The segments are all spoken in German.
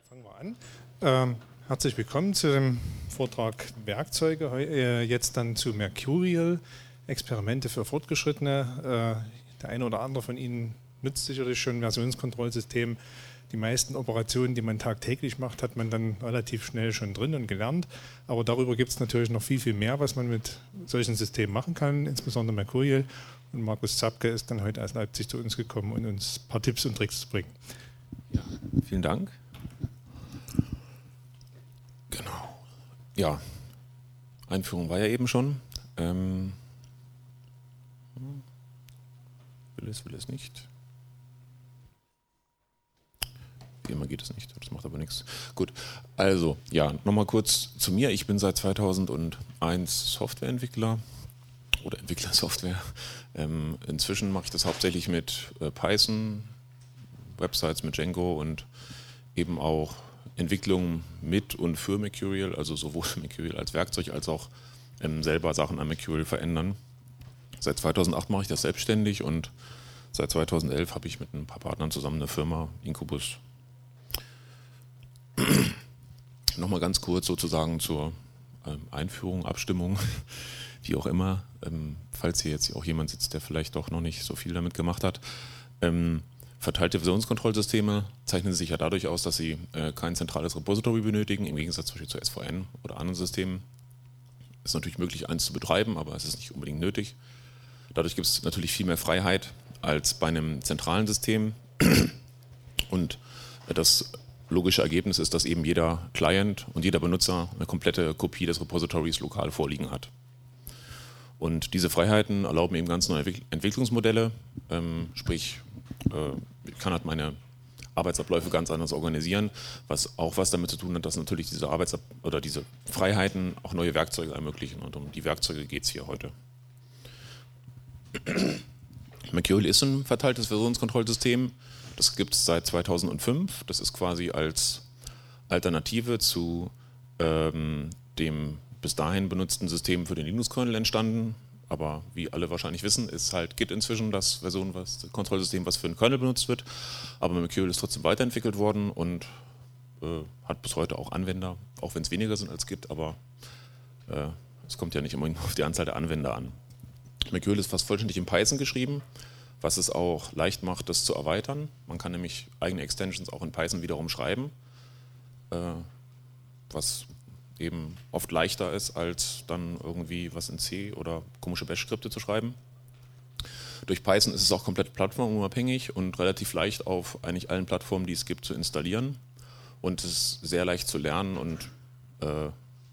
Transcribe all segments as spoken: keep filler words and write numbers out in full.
Fangen wir an. Ähm, herzlich willkommen zu dem Vortrag Werkzeuge, heu, äh, jetzt dann zu Mercurial, Experimente für Fortgeschrittene. Äh, der eine oder andere von Ihnen nutzt sicherlich schon ein Versionskontrollsystem. Die meisten Operationen, die man tagtäglich macht, hat man dann relativ schnell schon drin und gelernt. Aber darüber gibt es natürlich noch viel, viel mehr, was man mit solchen Systemen machen kann, insbesondere Mercurial. Und Markus Zapke ist dann heute aus Leipzig zu uns gekommen, um uns ein paar Tipps und Tricks zu bringen. Ja, vielen Dank. Genau. Ja, Einführung war ja eben schon. Ähm, will es, will es nicht. Wie immer geht es nicht, das macht aber nichts. Gut, also, ja, nochmal kurz zu mir. Ich bin seit zweitausendeins Softwareentwickler oder Entwickler Software. Ähm, inzwischen mache ich das hauptsächlich mit äh, Python, Websites mit Django und eben auch Entwicklung mit und für Mercurial, also sowohl Mercurial als Werkzeug als auch ähm, selber Sachen an Mercurial verändern. Seit zweitausendacht mache ich das selbstständig und seit zweitausendelf habe ich mit ein paar Partnern zusammen eine Firma, Incubus. Nochmal ganz kurz sozusagen zur ähm, Einführung, Abstimmung, wie auch immer, ähm, falls hier jetzt auch jemand sitzt, der vielleicht doch noch nicht so viel damit gemacht hat. Ähm, Verteilte Versionskontrollsysteme zeichnen sich ja dadurch aus, dass sie äh, kein zentrales Repository benötigen, im Gegensatz zum Beispiel zu S V N oder anderen Systemen. Es ist natürlich möglich, eins zu betreiben, aber es ist nicht unbedingt nötig. Dadurch gibt es natürlich viel mehr Freiheit als bei einem zentralen System. Und das logische Ergebnis ist, dass eben jeder Client und jeder Benutzer eine komplette Kopie des Repositories lokal vorliegen hat. Und diese Freiheiten erlauben eben ganz neue Entwicklungsmodelle, ähm, sprich, äh, ich kann halt meine Arbeitsabläufe ganz anders organisieren, was auch was damit zu tun hat, dass natürlich diese Arbeitsab- oder diese Freiheiten auch neue Werkzeuge ermöglichen. Und um die Werkzeuge geht es hier heute. Mercurial ist ein verteiltes Versionskontrollsystem. Das gibt es seit zweitausendfünf. Das ist quasi als Alternative zu ähm, dem bis dahin benutzten System für den Linux-Kernel entstanden. Aber wie alle wahrscheinlich wissen, ist halt Git inzwischen das Version, was, das Kontrollsystem, was für den Kernel benutzt wird. Aber Mercurial ist trotzdem weiterentwickelt worden und äh, hat bis heute auch Anwender, auch wenn es weniger sind als Git, aber äh, es kommt ja nicht immer auf die Anzahl der Anwender an. Mercurial ist fast vollständig in Python geschrieben, was es auch leicht macht, das zu erweitern. Man kann nämlich eigene Extensions auch in Python wiederum schreiben, äh, was eben oft leichter ist, als dann irgendwie was in C oder komische Bash-Skripte zu schreiben. Durch Python ist es auch komplett plattformunabhängig und relativ leicht auf eigentlich allen Plattformen, die es gibt, zu installieren. Und es ist sehr leicht zu lernen und äh,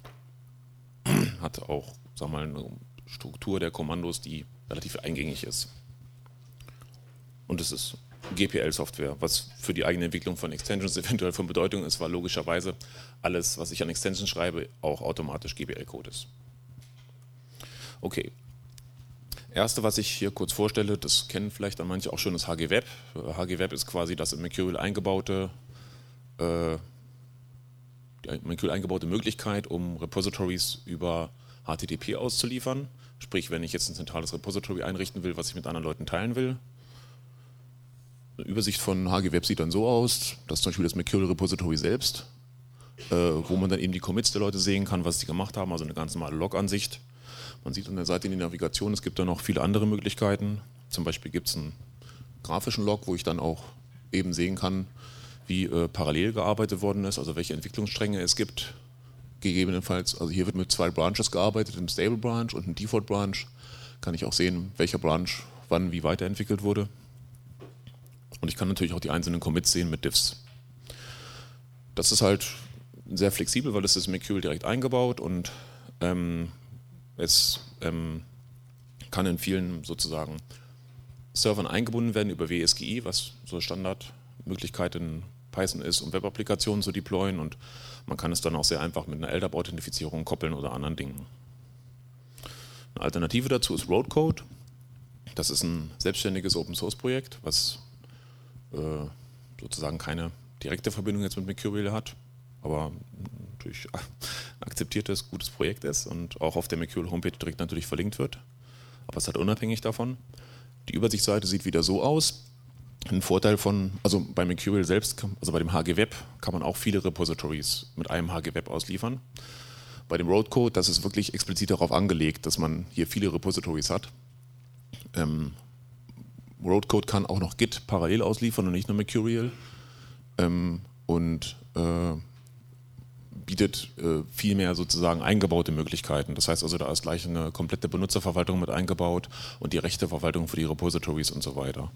hat auch, sag mal, eine Struktur der Kommandos, die relativ eingängig ist. Und es ist G P L-Software, was für die eigene Entwicklung von Extensions eventuell von Bedeutung ist, weil logischerweise alles, was ich an Extensions schreibe, auch automatisch G P L-Code ist. Okay. Erste, was ich hier kurz vorstelle, das kennen vielleicht dann manche auch schon, ist H G Web. H G Web ist quasi das in Mercurial eingebaute, äh, die in Mercurial eingebaute Möglichkeit, um Repositories über H T T P auszuliefern. Sprich, wenn ich jetzt ein zentrales Repository einrichten will, was ich mit anderen Leuten teilen will. Eine Übersicht von H G Web sieht dann so aus, dass zum Beispiel das Mercurial Repository selbst, äh, wo man dann eben die Commits der Leute sehen kann, was sie gemacht haben, also eine ganz normale Log-Ansicht. Man sieht an der Seite in die Navigation, es gibt da noch viele andere Möglichkeiten. Zum Beispiel gibt es einen grafischen Log, wo ich dann auch eben sehen kann, wie äh, parallel gearbeitet worden ist, also welche Entwicklungsstränge es gibt. Gegebenenfalls, also hier wird mit zwei Branches gearbeitet, einem Stable Branch und einem Default Branch. Kann ich auch sehen, welcher Branch wann wie weiterentwickelt wurde. Und ich kann natürlich auch die einzelnen Commits sehen mit Diffs. Das ist halt sehr flexibel, weil es ist Mercurial direkt eingebaut und ähm, es ähm, kann in vielen sozusagen Servern eingebunden werden über W S G I, was so Standardmöglichkeit in Python ist, um Web-Applikationen zu deployen, und man kann es dann auch sehr einfach mit einer L D A P-Authentifizierung koppeln oder anderen Dingen. Eine Alternative dazu ist Roadcode. Das ist ein selbstständiges Open-Source-Projekt, was äh, sozusagen keine direkte Verbindung jetzt mit Mercurial hat, aber natürlich ein akzeptiertes, gutes Projekt ist und auch auf der Mercurial-Homepage direkt natürlich verlinkt wird. Aber es ist halt unabhängig davon. Die Übersichtsseite sieht wieder so aus. Ein Vorteil von, also bei Mercurial selbst, also bei dem H G Web, kann man auch viele Repositories mit einem H G Web ausliefern. Bei dem Roadcode, das ist wirklich explizit darauf angelegt, dass man hier viele Repositories hat. Ähm, Roadcode kann auch noch Git parallel ausliefern und nicht nur Mercurial. Ähm, und äh, bietet äh, viel mehr sozusagen eingebaute Möglichkeiten. Das heißt also, da ist gleich eine komplette Benutzerverwaltung mit eingebaut und die Rechteverwaltung für die Repositories und so weiter.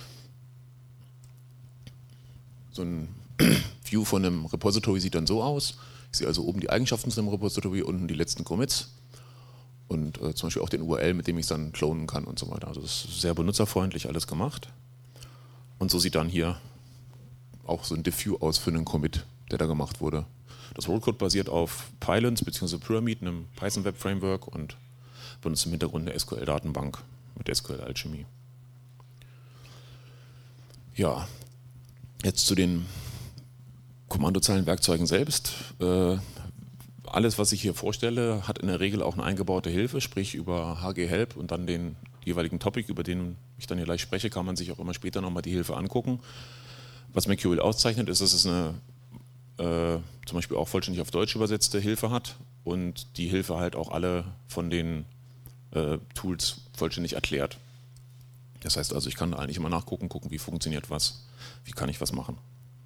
So ein View von einem Repository sieht dann so aus. Ich sehe also oben die Eigenschaften zu einem Repository, unten die letzten Commits und äh, zum Beispiel auch den U R L, mit dem ich es dann klonen kann und so weiter. Also das ist sehr benutzerfreundlich alles gemacht. Und so sieht dann hier auch so ein Diff-View aus für einen Commit, der da gemacht wurde. Das Roadcode basiert auf Pylons bzw. Pyramid, einem Python Web Framework und benutzt im Hintergrund eine S Q L-Datenbank mit S Q L Alchemy. Ja, jetzt zu den Kommandozeilenwerkzeugen selbst. Äh, alles, was ich hier vorstelle, hat in der Regel auch eine eingebaute Hilfe, sprich über H G Help und dann den jeweiligen Topic, über den ich dann hier gleich spreche, kann man sich auch immer später nochmal die Hilfe angucken. Was Mercurial auszeichnet, ist, dass es eine äh, zum Beispiel auch vollständig auf Deutsch übersetzte Hilfe hat und die Hilfe halt auch alle von den äh, Tools vollständig erklärt. Das heißt also, ich kann da eigentlich immer nachgucken, gucken, wie funktioniert was, wie kann ich was machen.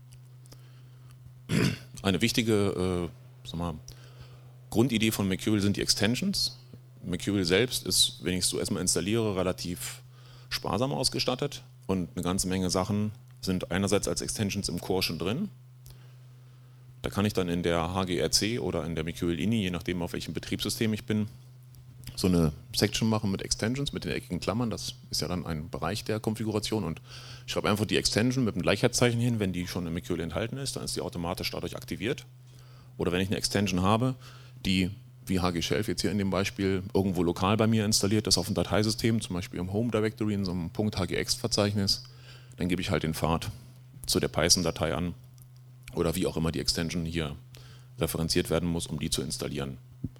Eine wichtige äh, sag mal, Grundidee von Mercurial sind die Extensions. Mercurial selbst ist, wenn ich es so erstmal installiere, relativ sparsam ausgestattet und eine ganze Menge Sachen sind einerseits als Extensions im Core schon drin. Da kann ich dann in der H G R C oder in der Mercurial I N I, je nachdem auf welchem Betriebssystem ich bin, so eine Section machen mit Extensions, mit den eckigen Klammern. Das ist ja dann ein Bereich der Konfiguration und ich schreibe einfach die Extension mit einem Gleichheitszeichen hin, wenn die schon in Mercurial enthalten ist, dann ist die automatisch dadurch aktiviert. Oder wenn ich eine Extension habe, die wie H G Shelf jetzt hier in dem Beispiel irgendwo lokal bei mir installiert ist auf dem Dateisystem, zum Beispiel im Home Directory in so einem .hgx-Verzeichnis, dann gebe ich halt den Pfad zu der Python-Datei an oder wie auch immer die Extension hier referenziert werden muss, um die zu installieren.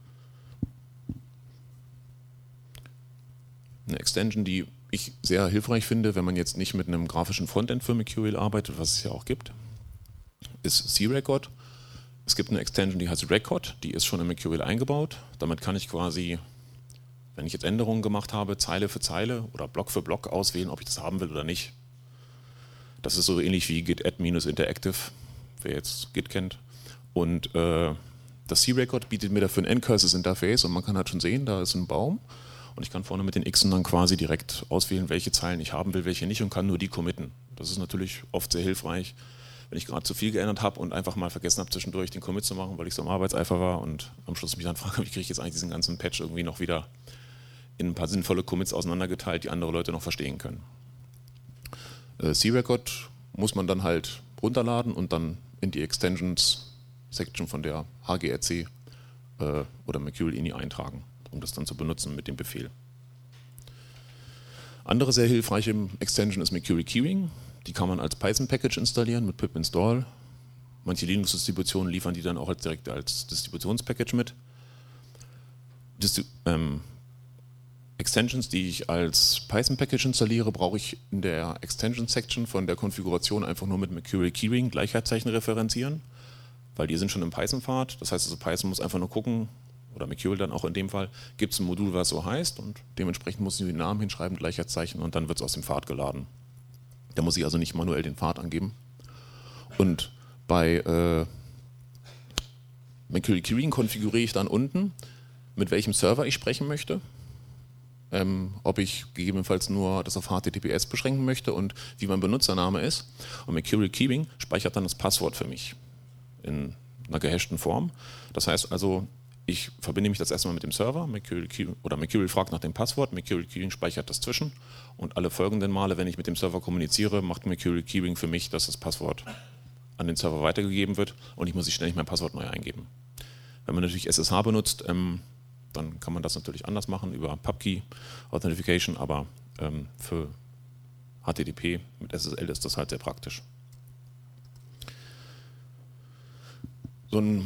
Eine Extension, die ich sehr hilfreich finde, wenn man jetzt nicht mit einem grafischen Frontend für Mercurial arbeitet, was es ja auch gibt, ist C-Record. Es gibt eine Extension, die heißt Record, die ist schon in Mercurial eingebaut. Damit kann ich quasi, wenn ich jetzt Änderungen gemacht habe, Zeile für Zeile oder Block für Block auswählen, ob ich das haben will oder nicht. Das ist so ähnlich wie Git add-interactive, wer jetzt Git kennt. Und äh, das C-Record bietet mir dafür ein N-Curses-Interface und man kann halt schon sehen, da ist ein Baum. Und ich kann vorne mit den Xen dann quasi direkt auswählen, welche Zeilen ich haben will, welche nicht und kann nur die committen. Das ist natürlich oft sehr hilfreich, wenn ich gerade zu viel geändert habe und einfach mal vergessen habe, zwischendurch den Commit zu machen, weil ich so im Arbeitseifer war und am Schluss mich dann frage, wie kriege ich jetzt eigentlich diesen ganzen Patch irgendwie noch wieder in ein paar sinnvolle Commits auseinandergeteilt, die andere Leute noch verstehen können. Äh, C-Record muss man dann halt runterladen und dann in die Extensions-Section von der H G R C äh, oder Mercurial I N I eintragen, um das dann zu benutzen mit dem Befehl. Andere sehr hilfreiche Extension ist Mercurial Keyring. Die kann man als Python-Package installieren mit pip install. Manche Linux-Distributionen liefern die dann auch als, direkt als Distributionspackage mit. Distri ähm, Extensions, die ich als Python-Package installiere, brauche ich in der Extension-Section von der Konfiguration einfach nur mit Mercurial Keyring Gleichheitszeichen referenzieren, weil die sind schon im Python-Pfad. Das heißt also, Python muss einfach nur gucken, oder Mercurial dann auch in dem Fall, gibt es ein Modul, was so heißt und dementsprechend muss ich den Namen hinschreiben, Gleichheitszeichen und dann wird es aus dem Pfad geladen. Da muss ich also nicht manuell den Pfad angeben. Und bei äh, Mercurial Keyring konfiguriere ich dann unten, mit welchem Server ich sprechen möchte, ähm, ob ich gegebenenfalls nur das auf H T T P S beschränken möchte und wie mein Benutzername ist. Und Mercurial Keyring speichert dann das Passwort für mich in einer gehashten Form. Das heißt also, ich verbinde mich das erstmal mit dem Server, Mercurial Keyring, oder Mercurial fragt nach dem Passwort, Mercurial Keyring speichert das zwischen und alle folgenden Male, wenn ich mit dem Server kommuniziere, macht Mercurial Keyring für mich, dass das Passwort an den Server weitergegeben wird und ich muss nicht ständig mein Passwort neu eingeben. Wenn man natürlich S S H benutzt, ähm, dann kann man das natürlich anders machen über Pubkey Authentication, aber ähm, für H T T P mit S S L ist das halt sehr praktisch. So ein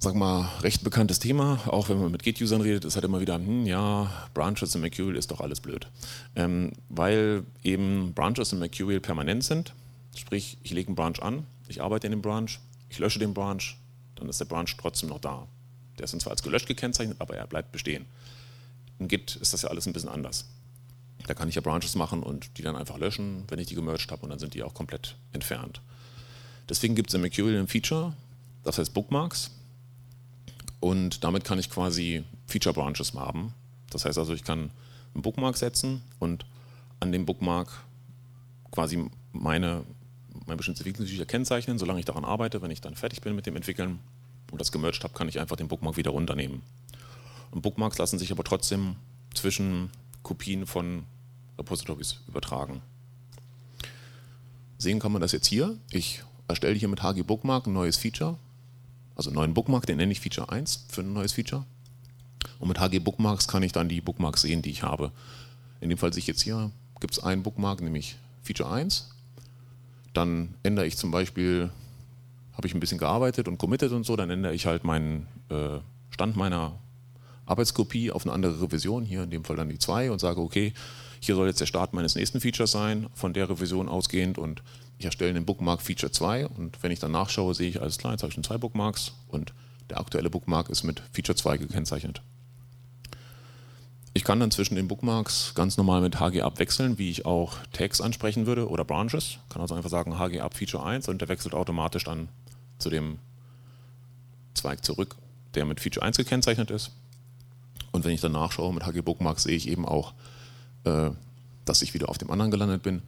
sag mal, recht bekanntes Thema, auch wenn man mit Git-Usern redet, ist halt immer wieder, hm, ja, Branches in Mercurial ist doch alles blöd. Ähm, weil eben Branches in Mercurial permanent sind, sprich, ich lege einen Branch an, ich arbeite in dem Branch, ich lösche den Branch, dann ist der Branch trotzdem noch da. Der ist zwar als gelöscht gekennzeichnet, aber er bleibt bestehen. In Git ist das ja alles ein bisschen anders. Da kann ich ja Branches machen und die dann einfach löschen, wenn ich die gemerged habe, und dann sind die auch komplett entfernt. Deswegen gibt es in Mercurial ein Feature, das heißt Bookmarks. Und damit kann ich quasi Feature Branches haben. Das heißt also, ich kann einen Bookmark setzen und an dem Bookmark quasi meine, mein bestimmtes Entwicklungsfeature kennzeichnen, solange ich daran arbeite. Wenn ich dann fertig bin mit dem Entwickeln und das gemerged habe, kann ich einfach den Bookmark wieder runternehmen. Und Bookmarks lassen sich aber trotzdem zwischen Kopien von Repositories übertragen. Sehen kann man das jetzt hier. Ich erstelle hier mit H G Bookmark ein neues Feature. Also einen neuen Bookmark, den nenne ich Feature eins für ein neues Feature. Und mit H G Bookmarks kann ich dann die Bookmarks sehen, die ich habe. In dem Fall sehe ich jetzt hier, gibt es einen Bookmark, nämlich Feature eins. Dann ändere ich zum Beispiel, habe ich ein bisschen gearbeitet und committed und so, dann ändere ich halt meinen äh, Stand meiner Arbeitskopie auf eine andere Revision, hier in dem Fall dann die zwei, und sage, okay, hier soll jetzt der Start meines nächsten Features sein, von der Revision ausgehend, und ich erstelle den Bookmark Feature zwei, und wenn ich dann nachschaue, sehe ich, alles klar, jetzt habe ich schon zwei Bookmarks und der aktuelle Bookmark ist mit Feature zwei gekennzeichnet. Ich kann dann zwischen den Bookmarks ganz normal mit H G abwechseln, wie ich auch Tags ansprechen würde oder Branches. Ich kann also einfach sagen H G ab Feature eins und der wechselt automatisch dann zu dem Zweig zurück, der mit Feature eins gekennzeichnet ist. Und wenn ich dann nachschaue mit H G Bookmarks, sehe ich eben auch, äh, dass ich wieder auf dem anderen gelandet bin.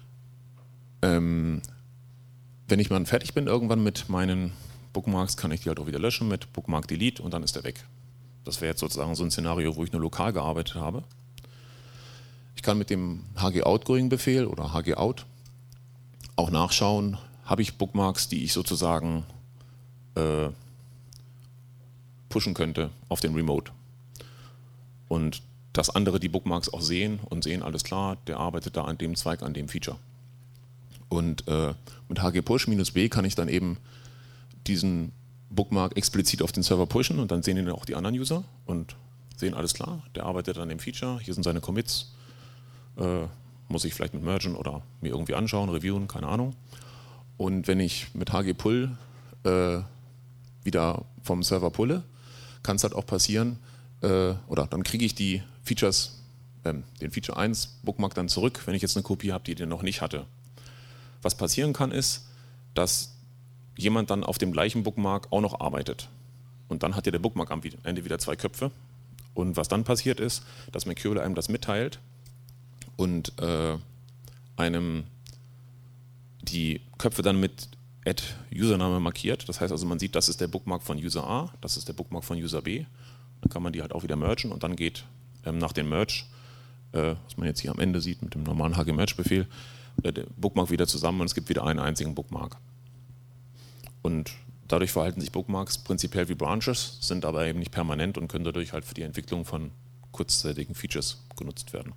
Ähm, wenn ich mal fertig bin irgendwann mit meinen Bookmarks, kann ich die halt auch wieder löschen mit Bookmark Delete und dann ist der weg. Das wäre jetzt sozusagen so ein Szenario, wo ich nur lokal gearbeitet habe. Ich kann mit dem H G Outgoing Befehl oder H G Out auch nachschauen, habe ich Bookmarks, die ich sozusagen äh, pushen könnte auf den Remote. Und dass andere die Bookmarks auch sehen und sehen, alles klar, der arbeitet da an dem Zweig, an dem Feature. Und äh, mit H G Push-B kann ich dann eben diesen Bookmark explizit auf den Server pushen und dann sehen ihn auch die anderen User und sehen, alles klar, der arbeitet an dem Feature, hier sind seine Commits, äh, muss ich vielleicht mit mergen oder mir irgendwie anschauen, reviewen, keine Ahnung. Und wenn ich mit H G Pull äh, wieder vom Server pulle, kann es halt auch passieren, äh, oder dann kriege ich die Features, äh, den Feature eins Bookmark dann zurück, wenn ich jetzt eine Kopie habe, die den noch nicht hatte. Was passieren kann, ist, dass jemand dann auf dem gleichen Bookmark auch noch arbeitet. Und dann hat ja der Bookmark am Ende wieder zwei Köpfe. Und was dann passiert ist, dass Mercurial einem das mitteilt und äh, einem die Köpfe dann mit Add Username markiert. Das heißt also, man sieht, das ist der Bookmark von User A, das ist der Bookmark von User B. Dann kann man die halt auch wieder mergen und dann geht ähm, nach dem Merge, äh, was man jetzt hier am Ende sieht mit dem normalen H G Merge Befehl, äh, der Bookmark wieder zusammen und es gibt wieder einen einzigen Bookmark. Und dadurch verhalten sich Bookmarks prinzipiell wie Branches, sind aber eben nicht permanent und können dadurch halt für die Entwicklung von kurzzeitigen Features genutzt werden.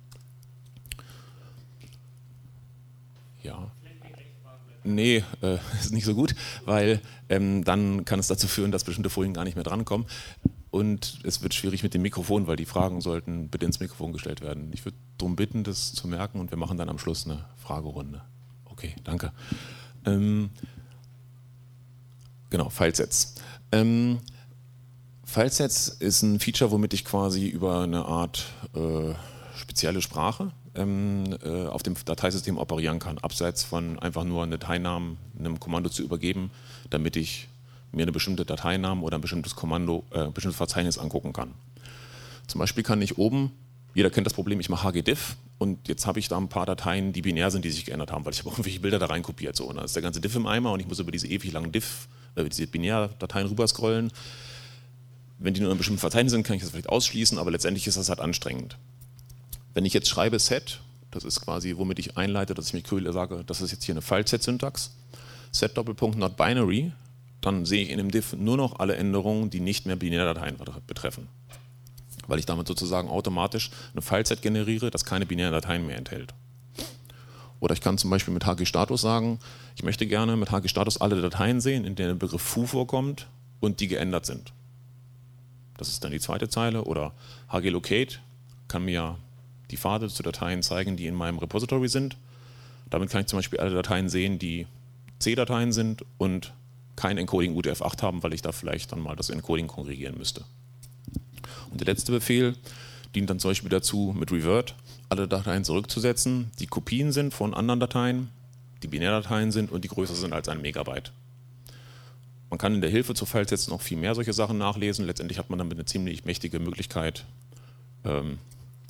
Ja. Nee, äh, ist nicht so gut, weil ähm, dann kann es dazu führen, dass bestimmte Folien gar nicht mehr drankommen. Und es wird schwierig mit dem Mikrofon, weil die Fragen sollten bitte ins Mikrofon gestellt werden. Ich würde darum bitten, das zu merken und wir machen dann am Schluss eine Fragerunde. Okay, danke. Ähm, Genau, Filesets. Ähm, Filesets ist ein Feature, womit ich quasi über eine Art äh, spezielle Sprache ähm, äh, auf dem Dateisystem operieren kann, abseits von einfach nur einen Dateinamen einem Kommando zu übergeben, damit ich mir eine bestimmte Dateinamen oder ein bestimmtes Kommando, äh, ein bestimmtes Verzeichnis angucken kann. Zum Beispiel kann ich oben, jeder kennt das Problem, ich mache H G Diff und jetzt habe ich da ein paar Dateien, die binär sind, die sich geändert haben, weil ich habe auch irgendwelche Bilder da rein kopiert. So. Und dann ist der ganze Diff im Eimer und ich muss über diese ewig langen Diff diese Binärdateien rüberscrollen. Wenn die nur in einem bestimmten Verzeichnis sind, kann ich das vielleicht ausschließen, aber letztendlich ist das halt anstrengend. Wenn ich jetzt schreibe set, das ist quasi, womit ich einleite, dass ich Mercurial sage, das ist jetzt hier eine File-Set-Syntax, set Doppelpunkt not binary, dann sehe ich in dem Diff nur noch alle Änderungen, die nicht mehr Binärdateien betreffen. Weil ich damit sozusagen automatisch eine File-Set generiere, das keine binären Dateien mehr enthält. Oder ich kann zum Beispiel mit H G Status sagen, ich möchte gerne mit H G Status alle Dateien sehen, in denen der Begriff foo vorkommt und die geändert sind. Das ist dann die zweite Zeile. Oder hglocate kann mir die Pfade zu Dateien zeigen, die in meinem Repository sind. Damit kann ich zum Beispiel alle Dateien sehen, die C-Dateien sind und kein Encoding U T F acht haben, weil ich da vielleicht dann mal das Encoding korrigieren müsste. Und der letzte Befehl dient dann zum Beispiel dazu, mit revert alle Dateien zurückzusetzen, die Kopien sind von anderen Dateien, die Binärdateien sind und die größer sind als ein Megabyte. Man kann in der Hilfe zu Filesets noch viel mehr solche Sachen nachlesen. Letztendlich hat man damit eine ziemlich mächtige Möglichkeit, ähm,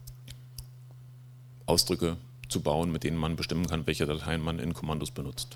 Ausdrücke zu bauen, mit denen man bestimmen kann, welche Dateien man in Kommandos benutzt.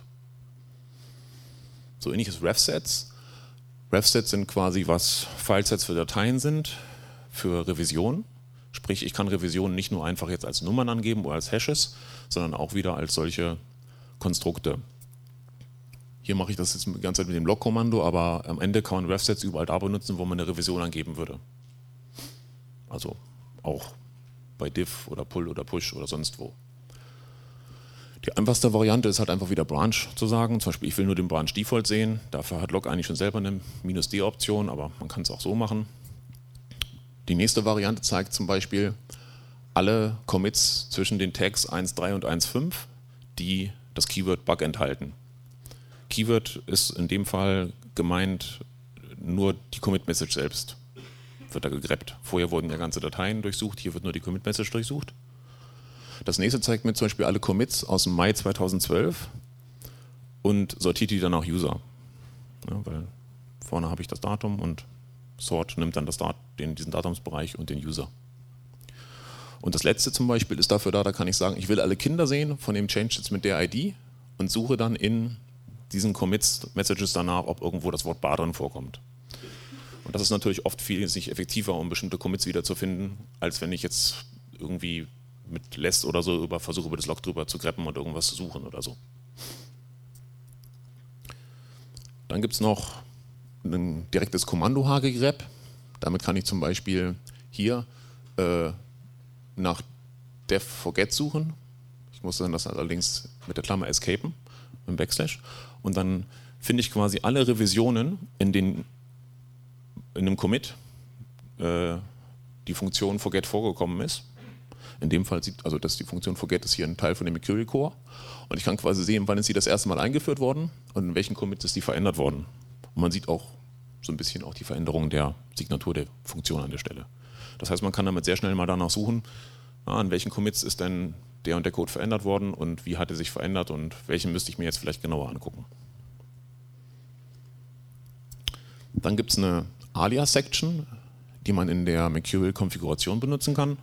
So ähnlich ist Refsets. Refsets sind quasi, was Filesets für Dateien sind, für Revision. Sprich, ich kann Revisionen nicht nur einfach jetzt als Nummern angeben oder als Hashes, sondern auch wieder als solche Konstrukte. Hier mache ich das jetzt die ganze Zeit mit dem Log-Kommando, aber am Ende kann man Refsets überall da benutzen, wo man eine Revision angeben würde. Also auch bei diff oder pull oder push oder sonst wo. Die einfachste Variante ist halt einfach wieder Branch zu sagen. Zum Beispiel, ich will nur den Branch Default sehen. Dafür hat Log eigentlich schon selber eine -D-Option, aber man kann es auch so machen. Die nächste Variante zeigt zum Beispiel alle Commits zwischen den Tags eins Punkt drei und eins Punkt fünf, die das Keyword Bug enthalten. Keyword ist in dem Fall gemeint nur die Commit-Message selbst. Wird da gegreppt. Vorher wurden ja ganze Dateien durchsucht, hier wird nur die Commit-Message durchsucht. Das nächste zeigt mir zum Beispiel alle Commits aus dem Mai zweitausendzwölf und sortiert die dann nach User. Ja, weil vorne habe ich das Datum und Sort nimmt dann das Dat- den, diesen Datumsbereich und den User. Und das letzte zum Beispiel ist dafür da, da kann ich sagen, ich will alle Kinder sehen von dem Change jetzt mit der I D und suche dann in diesen Commits, Messages danach, ob irgendwo das Wort bar drin vorkommt. Und das ist natürlich oft viel nicht effektiver, um bestimmte Commits wiederzufinden, als wenn ich jetzt irgendwie mit less oder so über, versuche, über das Log drüber zu greppen und irgendwas zu suchen oder so. Dann gibt es noch ein direktes Kommando-H-Grep. Damit kann ich zum Beispiel hier äh, nach def forget suchen. Ich muss dann das allerdings mit der Klammer escapen, mit dem Backslash. Und dann finde ich quasi alle Revisionen in, den, in einem Commit, äh, die Funktion forget vorgekommen ist. In dem Fall sieht, also dass die Funktion forget ist hier ein Teil von dem Mercurial Core. Und ich kann quasi sehen, wann ist sie das erste Mal eingeführt worden und in welchen Commits ist die verändert worden. Und man sieht auch so ein bisschen auch die Veränderung der Signatur der Funktion an der Stelle. Das heißt, man kann damit sehr schnell mal danach suchen, na, an welchen Commits ist denn der und der Code verändert worden und wie hat er sich verändert und welchen müsste ich mir jetzt vielleicht genauer angucken. Dann gibt es eine Alias-Section, die man in der Mercurial-Konfiguration benutzen kann.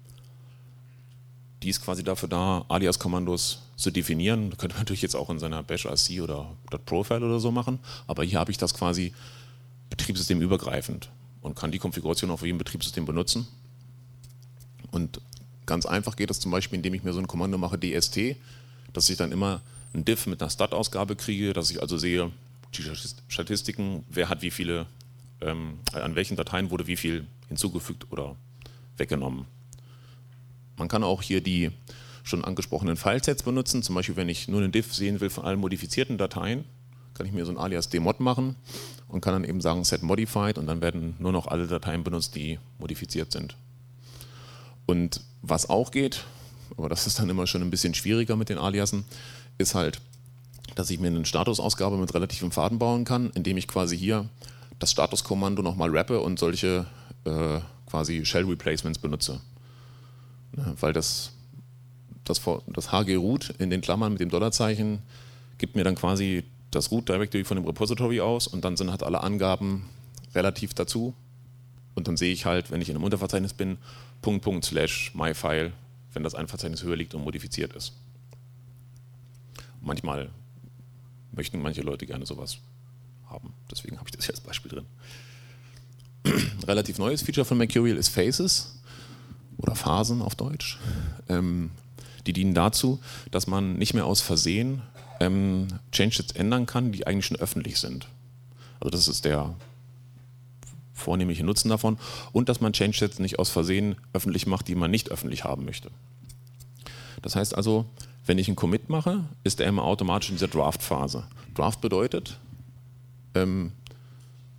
Die ist quasi dafür da, Alias-Kommandos zu definieren. Das könnte man natürlich jetzt auch in seiner Bash-rc oder .profile oder so machen, aber hier habe ich das quasi betriebssystemübergreifend und kann die Konfiguration auf jedem Betriebssystem benutzen. Und ganz einfach geht das zum Beispiel, indem ich mir so ein Kommando mache, dst, dass ich dann immer ein diff mit einer stat-Ausgabe kriege, dass ich also sehe, die Statistiken, wer hat wie viele, ähm, an welchen Dateien wurde wie viel hinzugefügt oder weggenommen. Man kann auch hier die schon angesprochenen Filesets benutzen, zum Beispiel wenn ich nur einen diff sehen will von allen modifizierten Dateien, kann ich mir so ein alias dmod machen und kann dann eben sagen set modified und dann werden nur noch alle Dateien benutzt, die modifiziert sind. Und was auch geht, aber das ist dann immer schon ein bisschen schwieriger mit den Aliasen, ist halt, dass ich mir eine Statusausgabe mit relativem Faden bauen kann, indem ich quasi hier das Statuskommando nochmal rappe und solche äh, quasi Shell-Replacements benutze. Ja, weil das, das, das hg-root in den Klammern mit dem Dollarzeichen gibt mir dann quasi das Root Directory von dem Repository aus und dann sind halt alle Angaben relativ dazu. Und dann sehe ich halt, wenn ich in einem Unterverzeichnis bin, Punkt, Punkt, slash, myfile, wenn das ein Verzeichnis höher liegt und modifiziert ist. Und manchmal möchten manche Leute gerne sowas haben. Deswegen habe ich das hier als Beispiel drin. Relativ neues Feature von Mercurial ist Phases oder Phasen auf Deutsch. Ähm, die dienen dazu, dass man nicht mehr aus Versehen ähm, Changesets ändern kann, die eigentlich schon öffentlich sind. Also das ist der vornehmliche Nutzen davon. Und dass man Changesets nicht aus Versehen öffentlich macht, die man nicht öffentlich haben möchte. Das heißt also, wenn ich einen Commit mache, ist er immer automatisch in dieser Draft-Phase. Draft bedeutet, ähm,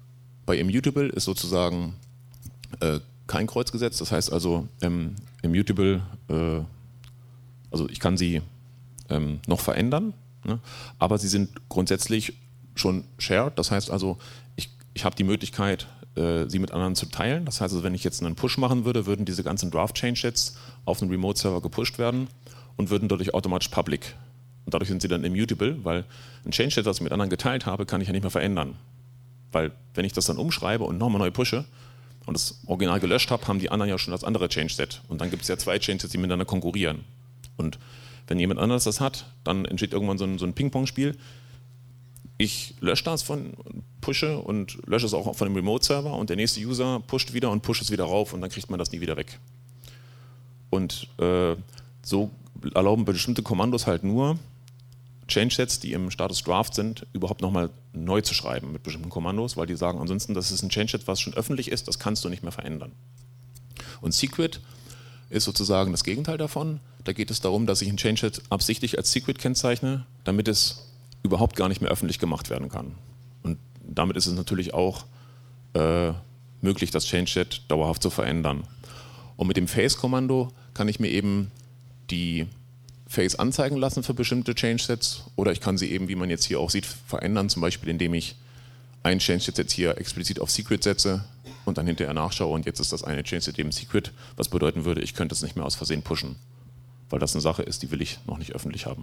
Bei Immutable ist sozusagen äh, kein Kreuz gesetzt, das heißt also ähm, Immutable, äh, also ich kann sie ähm, noch verändern, ne? Aber sie sind grundsätzlich schon shared, das heißt also, ich, ich habe die Möglichkeit, äh, sie mit anderen zu teilen, das heißt also, wenn ich jetzt einen Push machen würde, würden diese ganzen Draft-Change-Sets auf einen Remote-Server gepusht werden und würden dadurch automatisch public. Und dadurch sind sie dann immutable, weil ein Change-Set, das ich mit anderen geteilt habe, kann ich ja nicht mehr verändern. Weil wenn ich das dann umschreibe und nochmal neu pushe und das Original gelöscht habe, haben die anderen ja schon das andere Change-Set. Und dann gibt es ja zwei Change-Sets, die miteinander konkurrieren. Und wenn jemand anderes das hat, dann entsteht irgendwann so ein, so ein Ping-Pong-Spiel. Ich lösche das von, pushe und lösche es auch von dem Remote-Server und der nächste User pusht wieder und pusht es wieder rauf und dann kriegt man das nie wieder weg. Und äh, so erlauben bestimmte Kommandos halt nur, Change-Sets, die im Status Draft sind, überhaupt nochmal neu zu schreiben mit bestimmten Kommandos, weil die sagen, ansonsten, das ist ein Change-Set, was schon öffentlich ist, das kannst du nicht mehr verändern. Und Secret ist sozusagen das Gegenteil davon. Da geht es darum, dass ich ein Change-Set absichtlich als Secret kennzeichne, damit es überhaupt gar nicht mehr öffentlich gemacht werden kann. Und damit ist es natürlich auch äh, möglich, das Change-Set dauerhaft zu verändern. Und mit dem Face-Kommando kann ich mir eben die Face anzeigen lassen für bestimmte Change-Sets oder ich kann sie eben, wie man jetzt hier auch sieht, verändern, zum Beispiel indem ich ein Change-Set jetzt hier explizit auf Secret setze und dann hinterher nachschaue und jetzt ist das eine Change-Set eben Secret, was bedeuten würde, ich könnte es nicht mehr aus Versehen pushen, weil das eine Sache ist, die will ich noch nicht öffentlich haben.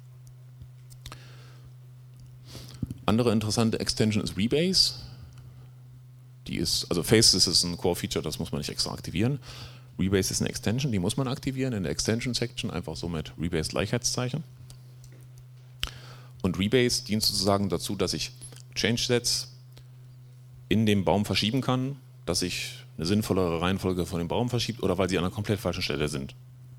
Andere interessante Extension ist Rebase. Die ist, also Faces ist ein Core-Feature, das muss man nicht extra aktivieren. Rebase ist eine Extension, die muss man aktivieren in der Extension-Section, einfach so mit Rebase-Gleichheitszeichen. Und Rebase dient sozusagen dazu, dass ich Change-Sets in dem Baum verschieben kann, dass ich eine sinnvollere Reihenfolge von dem Baum verschiebt oder weil sie an einer komplett falschen Stelle sind.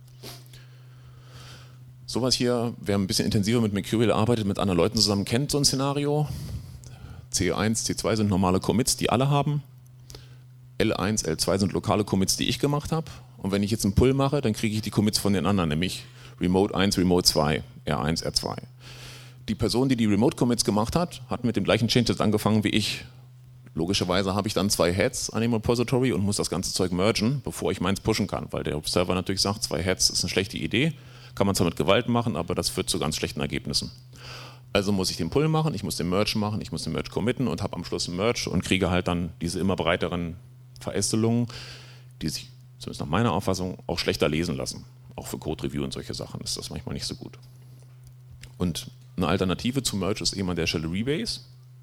Sowas hier, wer ein bisschen intensiver mit Mercurial arbeitet, mit anderen Leuten zusammen, kennt so ein Szenario. C eins, C zwei sind normale Commits, die alle haben. L eins, L zwei sind lokale Commits, die ich gemacht habe. Und wenn ich jetzt einen Pull mache, dann kriege ich die Commits von den anderen, nämlich Remote eins, Remote zwei, R eins, R zwei. Die Person, die die Remote-Commits gemacht hat, hat mit dem gleichen Change-Set angefangen wie ich. Logischerweise habe ich dann zwei Heads an dem Repository und muss das ganze Zeug mergen, bevor ich meins pushen kann, weil der Server natürlich sagt, zwei Heads ist eine schlechte Idee, kann man zwar mit Gewalt machen, aber das führt zu ganz schlechten Ergebnissen. Also muss ich den Pull machen, ich muss den Merge machen, ich muss den Merge committen und habe am Schluss einen Merge und kriege halt dann diese immer breiteren Verästelungen, die sich, zumindest nach meiner Auffassung, auch schlechter lesen lassen. Auch für Code-Review und solche Sachen ist das manchmal nicht so gut. Und eine Alternative zu Merge ist eben an der Stelle Rebase.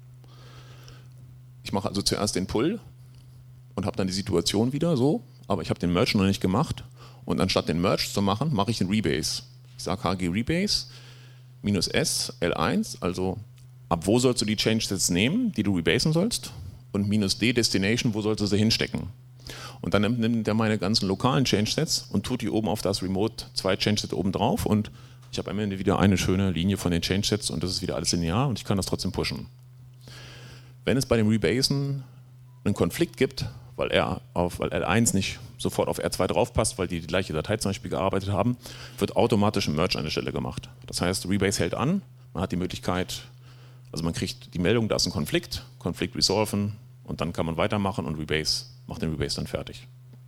Ich mache also zuerst den Pull und habe dann die Situation wieder so, aber ich habe den Merge noch nicht gemacht und anstatt den Merge zu machen, mache ich den Rebase. Ich sage H G Rebase minus S L eins, also ab wo sollst du die Change-Sets nehmen, die du rebasen sollst, und minus D Destination, wo sollst du sie hinstecken. Und dann nimmt, nimmt er meine ganzen lokalen Change-Sets und tut die oben auf das Remote zwei Change-Set oben drauf und ich habe am Ende wieder eine schöne Linie von den Change-Sets und das ist wieder alles linear und ich kann das trotzdem pushen. Wenn es bei dem Rebasen einen Konflikt gibt, weil, er auf, weil L eins nicht sofort auf R zwei draufpasst, weil die die gleiche Datei zum Beispiel gearbeitet haben, wird automatisch ein Merge an der Stelle gemacht. Das heißt, Rebase hält an, man hat die Möglichkeit, also man kriegt die Meldung, da ist ein Konflikt, Konflikt resolven und dann kann man weitermachen und Rebase macht den Rebase dann fertig.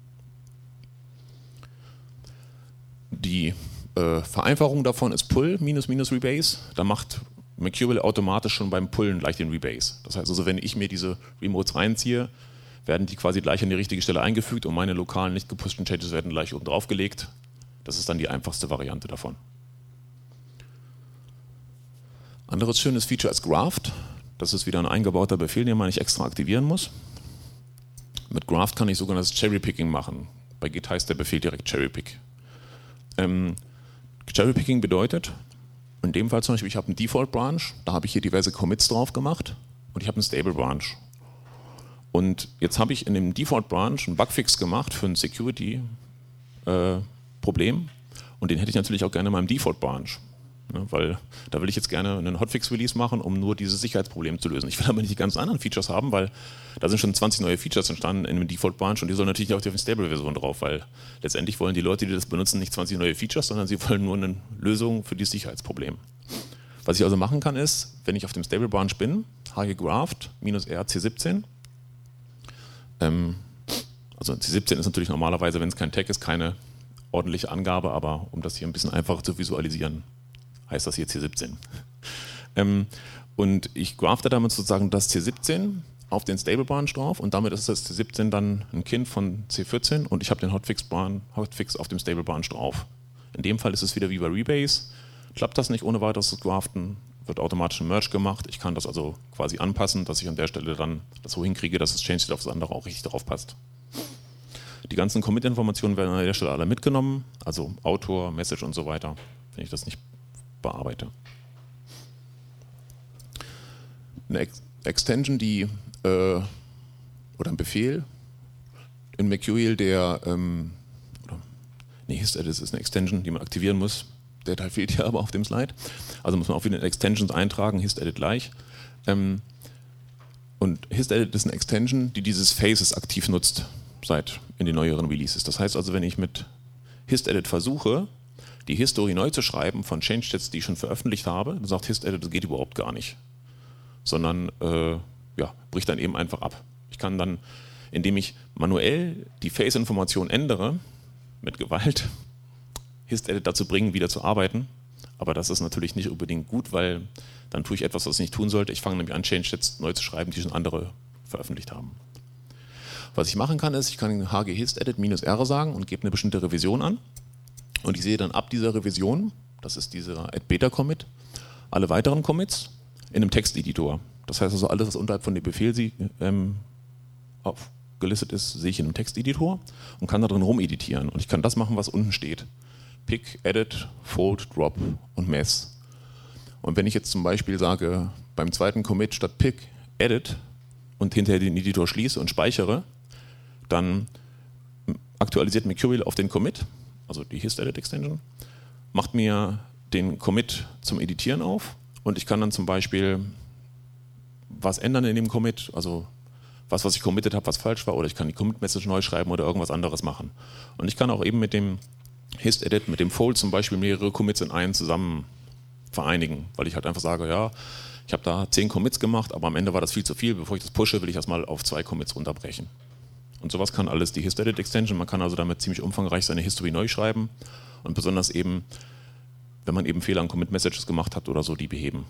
Die äh, Vereinfachung davon ist Pull minus minus Rebase, da macht Mercurial automatisch schon beim Pullen gleich den Rebase. Das heißt also, wenn ich mir diese Remotes reinziehe, werden die quasi gleich an die richtige Stelle eingefügt und meine lokalen nicht gepushten Changes werden gleich oben drauf gelegt. Das ist dann die einfachste Variante davon. Anderes schönes Feature ist Graft. Das ist wieder ein eingebauter Befehl, den man nicht extra aktivieren muss. Mit Graft kann ich sogenanntes Cherrypicking machen. Bei Git heißt der Befehl direkt Cherrypick. Ähm, Cherrypicking bedeutet, in dem Fall zum Beispiel, ich habe einen Default Branch, da habe ich hier diverse Commits drauf gemacht und ich habe einen Stable Branch. Und jetzt habe ich in dem Default Branch einen Bugfix gemacht für ein Security-Problem äh, und den hätte ich natürlich auch gerne in meinem Default Branch. Ne, weil da will ich jetzt gerne einen Hotfix-Release machen, um nur dieses Sicherheitsproblem zu lösen. Ich will aber nicht die ganzen anderen Features haben, weil da sind schon zwanzig neue Features entstanden in dem Default Branch und die sollen natürlich auch auf die Stable-Version drauf, weil letztendlich wollen die Leute, die das benutzen, nicht zwanzig neue Features, sondern sie wollen nur eine Lösung für dieses Sicherheitsproblem. Was ich also machen kann ist, wenn ich auf dem Stable Branch bin, H G Graft minus R C siebzehn Ähm, also C siebzehn ist natürlich normalerweise, wenn es kein Tag ist, keine ordentliche Angabe, aber um das hier ein bisschen einfacher zu visualisieren, heißt das hier C siebzehn. ähm, und ich grafte damit sozusagen das C siebzehn auf den Stable Branch drauf und damit ist das C siebzehn dann ein Kind von C vierzehn und ich habe den Hotfix, Branch, Hotfix auf dem Stable Branch drauf. In dem Fall ist es wieder wie bei Rebase. Klappt das nicht ohne weiteres zu graften, wird automatisch ein Merge gemacht. Ich kann das also quasi anpassen, dass ich an der Stelle dann das so hinkriege, dass das Change State auf das andere auch richtig darauf passt. Die ganzen Commit-Informationen werden an der Stelle alle mitgenommen, also Autor, Message und so weiter, wenn ich das nicht bearbeite. Eine Ex Extension, die äh, oder ein Befehl in Mercurial, der ähm, oder, nee, HistEdit ist eine Extension, die man aktivieren muss. Der Teil fehlt hier aber auf dem Slide. Also muss man auch wieder in Extensions eintragen, HistEdit gleich. Ähm, und HistEdit ist eine Extension, die dieses Faces aktiv nutzt seit in den neueren Releases. Das heißt also, wenn ich mit HistEdit versuche, die History neu zu schreiben von Change-Sets, die ich schon veröffentlicht habe, dann sagt HistEdit, das geht überhaupt gar nicht. Sondern äh, ja, bricht dann eben einfach ab. Ich kann dann, indem ich manuell die Face-Information ändere, mit Gewalt, HistEdit dazu bringen, wieder zu arbeiten. Aber das ist natürlich nicht unbedingt gut, weil dann tue ich etwas, was ich nicht tun sollte. Ich fange nämlich an, Change-Sets neu zu schreiben, die schon andere veröffentlicht haben. Was ich machen kann, ist, ich kann hg histedit-r sagen und gebe eine bestimmte Revision an. Und ich sehe dann ab dieser Revision, das ist dieser add-beta-Commit, alle weiteren Commits in einem Texteditor. Das heißt also, alles, was unterhalb von dem Befehl ähm, aufgelistet ist, sehe ich in einem Texteditor und kann da drin rumeditieren. Und ich kann das machen, was unten steht. Pick, Edit, Fold, Drop und Mess. Und wenn ich jetzt zum Beispiel sage, beim zweiten Commit statt Pick, Edit und hinterher den Editor schließe und speichere, dann aktualisiert Mercurial auf den Commit, also die HistEdit-Extension, macht mir den Commit zum Editieren auf und ich kann dann zum Beispiel was ändern in dem Commit, also was, was ich committed habe, was falsch war, oder ich kann die Commit-Message neu schreiben oder irgendwas anderes machen. Und ich kann auch eben mit dem HistEdit, mit dem Fold zum Beispiel mehrere Commits in einen zusammen vereinigen, weil ich halt einfach sage, ja, ich habe da zehn Commits gemacht, aber am Ende war das viel zu viel, bevor ich das pushe, will ich das mal auf zwei Commits runterbrechen. Und sowas kann alles die HistEdit-Extension, man kann also damit ziemlich umfangreich seine History neu schreiben und besonders eben, wenn man eben Fehler an Commit-Messages gemacht hat oder so, die beheben.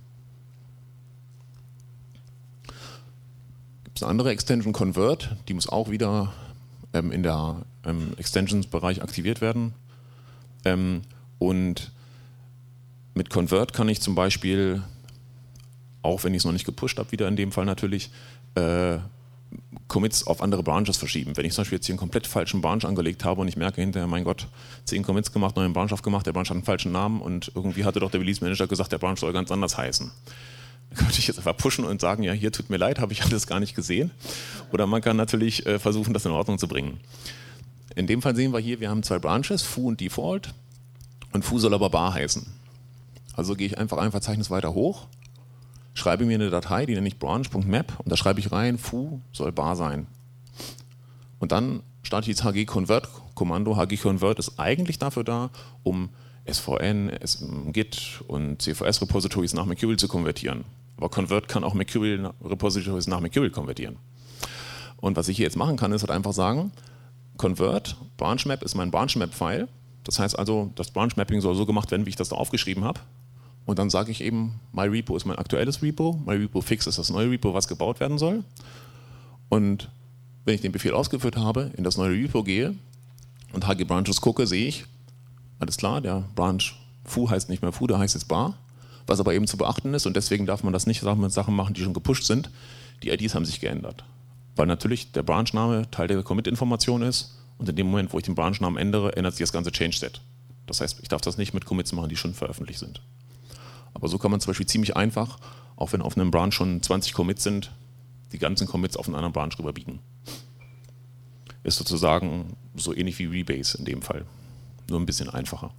Gibt es eine andere Extension, Convert, die muss auch wieder ähm, in der ähm, Extensions-Bereich aktiviert werden. Ähm, und mit Convert kann ich zum Beispiel, auch wenn ich es noch nicht gepusht habe, wieder in dem Fall natürlich, äh, Commits auf andere Branches verschieben. Wenn ich zum Beispiel jetzt hier einen komplett falschen Branch angelegt habe und ich merke hinterher, mein Gott, zehn Commits gemacht, neuen Branch aufgemacht, der Branch hat einen falschen Namen und irgendwie hatte doch der Release Manager gesagt, der Branch soll ganz anders heißen. Dann könnte ich jetzt einfach pushen und sagen, ja, hier tut mir leid, habe ich alles gar nicht gesehen. Oder man kann natürlich äh, versuchen, das in Ordnung zu bringen. In dem Fall sehen wir hier, wir haben zwei Branches, Foo und Default. Und Foo soll aber bar heißen. Also gehe ich einfach ein Verzeichnis weiter hoch, schreibe mir eine Datei, die nenne ich branch.map und da schreibe ich rein, Foo soll bar sein. Und dann starte ich das hg-convert-Kommando. hg-convert ist eigentlich dafür da, um S V N, Git und C V S-Repositories nach Mercurial zu konvertieren. Aber Convert kann auch Mercurial-Repositories nach Mercurial konvertieren. Und was ich hier jetzt machen kann, ist halt einfach sagen, Convert, BranchMap ist mein BranchMap-File. Das heißt also, das Branch-Mapping soll so gemacht werden, wie ich das da aufgeschrieben habe. Und dann sage ich eben, MyRepo ist mein aktuelles Repo, MyRepo-Fix ist das neue Repo, was gebaut werden soll. Und wenn ich den Befehl ausgeführt habe, in das neue Repo gehe und hg-branches gucke, sehe ich, alles klar, der Branch Foo heißt nicht mehr Foo, der heißt jetzt bar. Was aber eben zu beachten ist, und deswegen darf man das nicht mit Sachen machen, die schon gepusht sind, die I Ds haben sich geändert. Weil natürlich der Branchname Teil der Commit-Information ist und in dem Moment, wo ich den Branchnamen ändere, ändert sich das ganze Change-Set. Das heißt, ich darf das nicht mit Commits machen, die schon veröffentlicht sind. Aber so kann man zum Beispiel ziemlich einfach, auch wenn auf einem Branch schon zwanzig Commits sind, die ganzen Commits auf einen anderen Branch rüberbiegen. Ist sozusagen so ähnlich wie Rebase in dem Fall. Nur ein bisschen einfacher.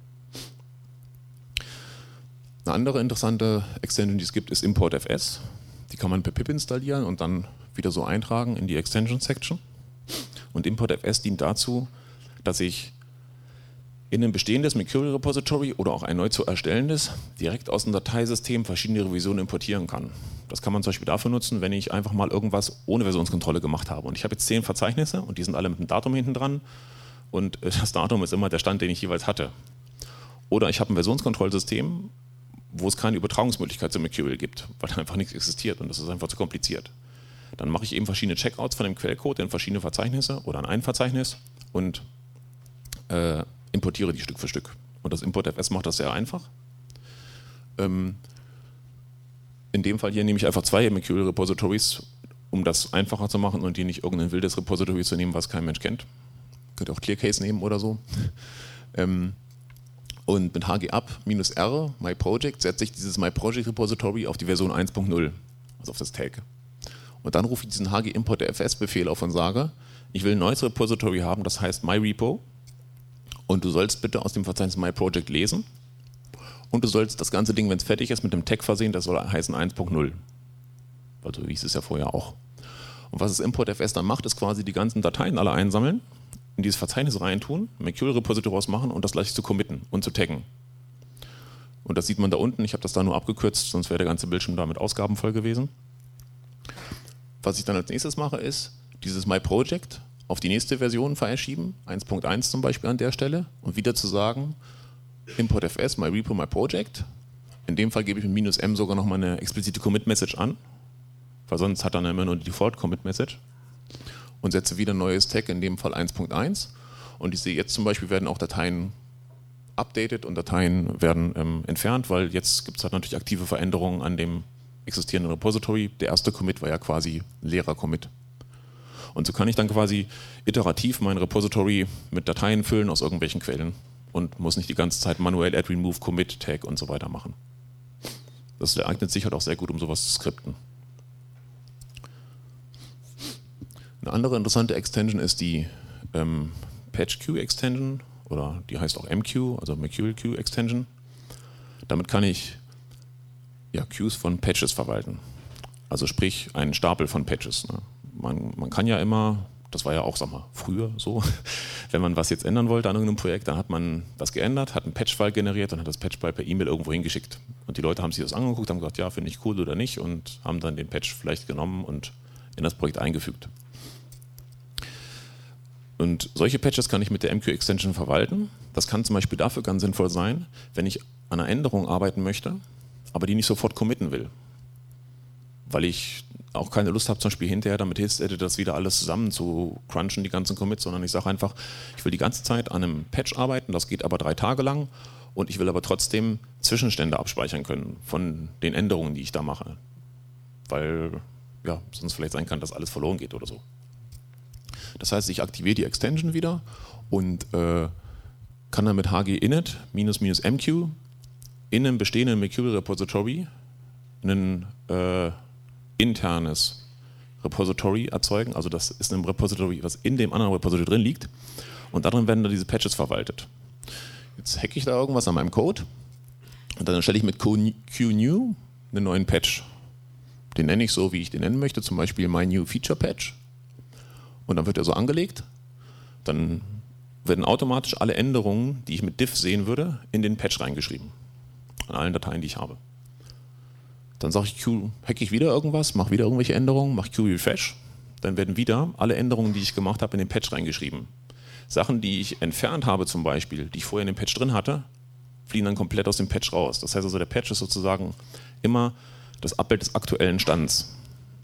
Eine andere interessante Extension, die es gibt, ist ImportFS. Die kann man per pip installieren und dann wieder so eintragen in die Extension Section. Und ImportFS dient dazu, dass ich in ein bestehendes Mercurial Repository oder auch ein neu zu erstellendes direkt aus dem Dateisystem verschiedene Revisionen importieren kann. Das kann man zum Beispiel dafür nutzen, wenn ich einfach mal irgendwas ohne Versionskontrolle gemacht habe. Und ich habe jetzt zehn Verzeichnisse und die sind alle mit einem Datum hinten dran und das Datum ist immer der Stand, den ich jeweils hatte. Oder ich habe ein Versionskontrollsystem, wo es keine Übertragungsmöglichkeit zu Mercurial gibt, weil da einfach nichts existiert und das ist einfach zu kompliziert. Dann mache ich eben verschiedene Checkouts von dem Quellcode in verschiedene Verzeichnisse oder in ein Verzeichnis und äh, importiere die Stück für Stück. Und das ImportFS macht das sehr einfach. Ähm, in dem Fall hier nehme ich einfach zwei Mercurial Repositories, um das einfacher zu machen und die nicht irgendein wildes Repository zu nehmen, was kein Mensch kennt. Könnt ihr auch ClearCase nehmen oder so. ähm, und mit hgup-r, myProject, setze ich dieses myProject Repository auf die Version eins Punkt null, also auf das Tag. Und dann rufe ich diesen hg-importfs-Befehl auf und sage, ich will ein neues Repository haben, das heißt myRepo. Und du sollst bitte aus dem Verzeichnis myProject lesen und du sollst das ganze Ding, wenn es fertig ist, mit dem Tag versehen, das soll heißen eins Punkt null. Also wie hieß es ja vorher auch. Und was das ImportFS dann macht, ist quasi die ganzen Dateien alle einsammeln, in dieses Verzeichnis reintun, Mercurial Repository rausmachen und das gleich zu committen und zu taggen. Und das sieht man da unten, ich habe das da nur abgekürzt, sonst wäre der ganze Bildschirm da mit Ausgaben voll gewesen. Was ich dann als nächstes mache, ist dieses myProject auf die nächste Version verschieben, eins Punkt eins zum Beispiel an der Stelle, und wieder zu sagen, ImportFS, myRepo, myProject. In dem Fall gebe ich mit minus M sogar nochmal eine explizite Commit-Message an, weil sonst hat dann immer nur die Default-Commit-Message und setze wieder ein neues Tag, in dem Fall eins Punkt eins. Und ich sehe jetzt zum Beispiel, werden auch Dateien updated und Dateien werden ähm, entfernt, weil jetzt gibt es halt natürlich aktive Veränderungen an dem existierenden Repository. Der erste Commit war ja quasi ein leerer Commit. Und so kann ich dann quasi iterativ mein Repository mit Dateien füllen aus irgendwelchen Quellen und muss nicht die ganze Zeit manuell add, remove, commit, tag und so weiter machen. Das eignet sich halt auch sehr gut, um sowas zu skripten. Eine andere interessante Extension ist die ähm, PatchQ-Extension oder die heißt auch M Q, also Mercurial Q Extension. Damit kann ich ja, Queues von Patches verwalten. Also sprich einen Stapel von Patches. Ne? Man, man kann ja immer, das war ja auch, sag mal, früher so, wenn man was jetzt ändern wollte an irgendeinem Projekt, dann hat man das geändert, hat einen Patch-File generiert und hat das Patch-File per E-Mail irgendwo hingeschickt. Und die Leute haben sich das angeguckt, haben gesagt, ja, finde ich cool oder nicht und haben dann den Patch vielleicht genommen und in das Projekt eingefügt. Und solche Patches kann ich mit der M Q-Extension verwalten. Das kann zum Beispiel dafür ganz sinnvoll sein, wenn ich an einer Änderung arbeiten möchte, aber die nicht sofort committen will. Weil ich auch keine Lust habe, zum Beispiel hinterher damit Hist-Edit das wieder alles zusammen zu crunchen, die ganzen Commits, sondern ich sage einfach, ich will die ganze Zeit an einem Patch arbeiten, das geht aber drei Tage lang und ich will aber trotzdem Zwischenstände abspeichern können von den Änderungen, die ich da mache. Weil ja, sonst vielleicht sein kann, dass alles verloren geht oder so. Das heißt, ich aktiviere die Extension wieder und äh, kann dann mit hginit minus minus mq in einem bestehenden Mercurial Repository ein äh, internes Repository erzeugen. Also das ist ein Repository, was in dem anderen Repository drin liegt und darin werden dann diese Patches verwaltet. Jetzt hacke ich da irgendwas an meinem Code und dann stelle ich mit qnew einen neuen Patch. Den nenne ich so, wie ich den nennen möchte, zum Beispiel myNewFeaturePatch. Und dann wird er so angelegt. Dann werden automatisch alle Änderungen, die ich mit diff sehen würde, in den Patch reingeschrieben. An allen Dateien, die ich habe. Dann sage ich, Q, hacke ich wieder irgendwas, mache wieder irgendwelche Änderungen, mache Q-Refresh. Dann werden wieder alle Änderungen, die ich gemacht habe, in den Patch reingeschrieben. Sachen, die ich entfernt habe zum Beispiel, die ich vorher in dem Patch drin hatte, fliegen dann komplett aus dem Patch raus. Das heißt also, der Patch ist sozusagen immer das Abbild des aktuellen Stands.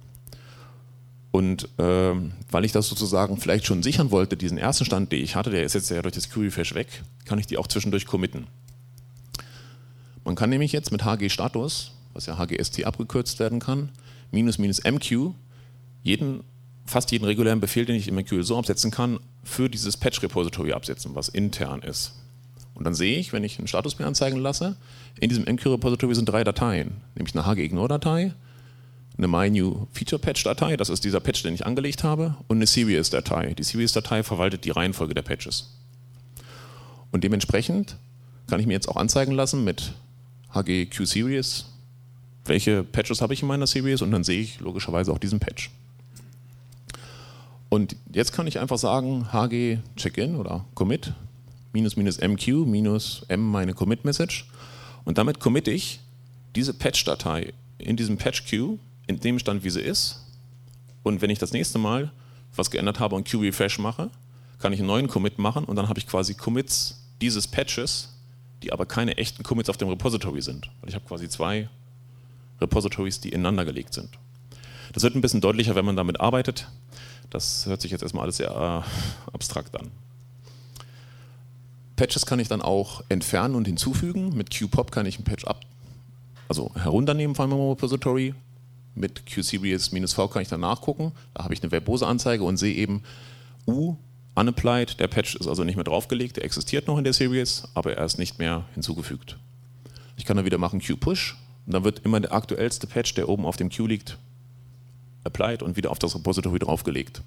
Und äh, weil ich das sozusagen vielleicht schon sichern wollte, diesen ersten Stand, den ich hatte, der ist jetzt ja durch das Q-Refresh weg, kann ich die auch zwischendurch committen. Man kann nämlich jetzt mit hg-status, was ja hgst abgekürzt werden kann, minus minus mq, jeden, fast jeden regulären Befehl, den ich im Mercurial so absetzen kann, für dieses Patch-Repository absetzen, was intern ist. Und dann sehe ich, wenn ich einen Status mir anzeigen lasse, in diesem mq-Repository sind drei Dateien, nämlich eine hgignore-Datei, eine myNewFeaturePatch-Datei, das ist dieser Patch, den ich angelegt habe, und eine Series-Datei. Die Series-Datei verwaltet die Reihenfolge der Patches. Und dementsprechend kann ich mir jetzt auch anzeigen lassen mit hgQSeries, welche Patches habe ich in meiner Series, und dann sehe ich logischerweise auch diesen Patch. Und jetzt kann ich einfach sagen, hg-checkIn oder commit minus minus mq minus m meine Commit-Message und damit committe ich diese Patch-Datei in diesem Patch-Queue in dem Stand, wie sie ist. Und wenn ich das nächste Mal was geändert habe und Q-Refresh mache, kann ich einen neuen Commit machen und dann habe ich quasi Commits dieses Patches, die aber keine echten Commits auf dem Repository sind. Weil ich habe quasi zwei Repositories, die ineinander gelegt sind. Das wird ein bisschen deutlicher, wenn man damit arbeitet. Das hört sich jetzt erstmal alles sehr äh, abstrakt an. Patches kann ich dann auch entfernen und hinzufügen. Mit Qpop kann ich einen Patch ab, also herunternehmen von meinem Repository. Mit Qserious-V kann ich dann nachgucken. Da habe ich eine Verbose-Anzeige und sehe eben, uh, unapplied, der Patch ist also nicht mehr draufgelegt, der existiert noch in der Series, aber er ist nicht mehr hinzugefügt. Ich kann dann wieder machen Qpush und dann wird immer der aktuellste Patch, der oben auf dem Queue liegt, applied und wieder auf das Repository draufgelegt.